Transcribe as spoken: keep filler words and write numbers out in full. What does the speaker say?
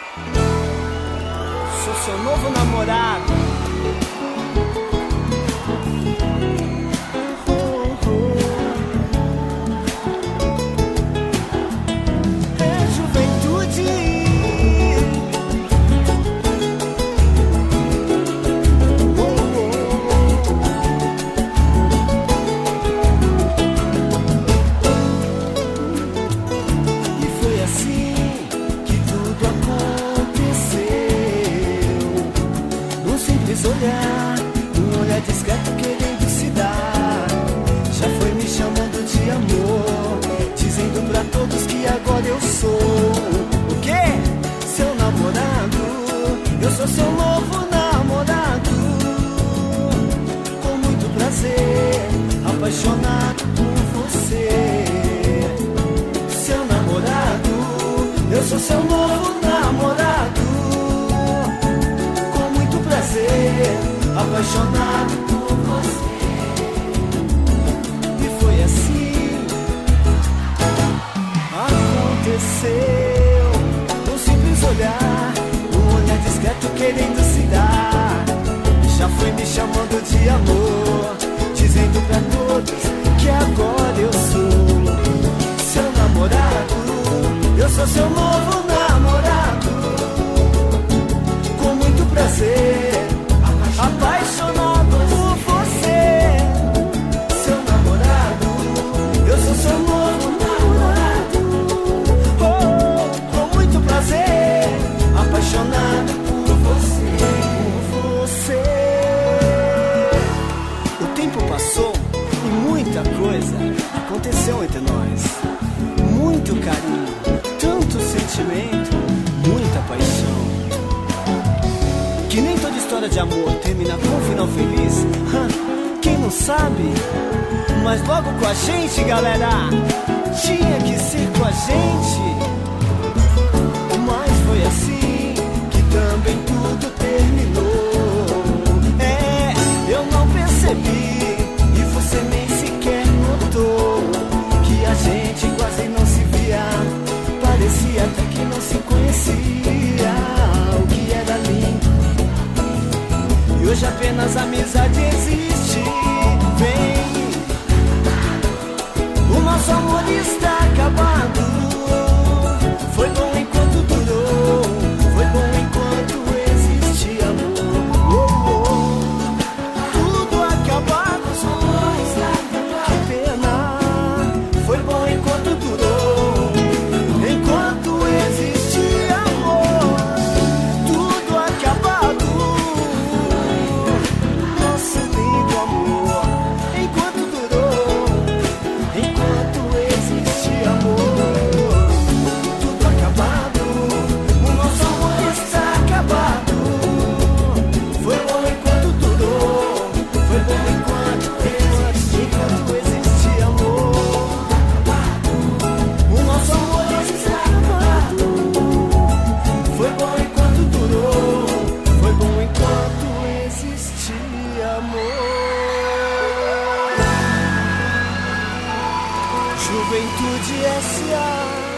Sou seu novo namorado. É juventude. E foi assim que tudo aconteceu. Num simples olhar, um olhar discreto querendo se dar. Já foi me chamando de amor, dizendo pra todos que agora eu sou o quê? Seu namorado. Eu sou seu novo namorado. Com muito prazer, apaixonado por você. Seu namorado. Eu sou seu novo namorado. Com muito prazer, apaixonado por você. E foi assim. Aconteceu. Um simples olhar, um olhar discreto querendo se dar. Já foi me chamando de amor, dizendo pra todos que agora eu sou seu namorado. Eu sou seu novo namorado. Com muito prazer, apaixonado por você. Seu namorado. Eu sou seu novo namorado. Oh, com muito prazer, apaixonado por você. Por você. O tempo passou e muita coisa aconteceu entre nós. Muito carinho, tanto sentimento, muita paixão. Que nem toda história de amor termina com um final feliz. Quem não sabe? Mas logo com a gente, galera, tinha que ser com a gente. Mas foi assim que também tudo terminou. É, eu não percebi e você nem sequer notou que a gente quase não se via. Parecia até que não se conhecia. O que era lindo e hoje apenas a amizade existe. Vem, o nosso amor está acabado. Foi bom enquanto durou, foi bom enquanto existia amor. Oh, oh. Tudo acabado, que pena. Foi bom enquanto durou, enquanto existia amor. Tudo acabado, nosso lindo amor. Enquanto durou, enquanto existia amor. Tudo acabado, o nosso amor está acabado. Foi bom enquanto durou, foi bom enquanto, enquanto existia amor. O nosso amor está acabado. Foi bom enquanto durou, foi bom enquanto existia amor. Juventude S A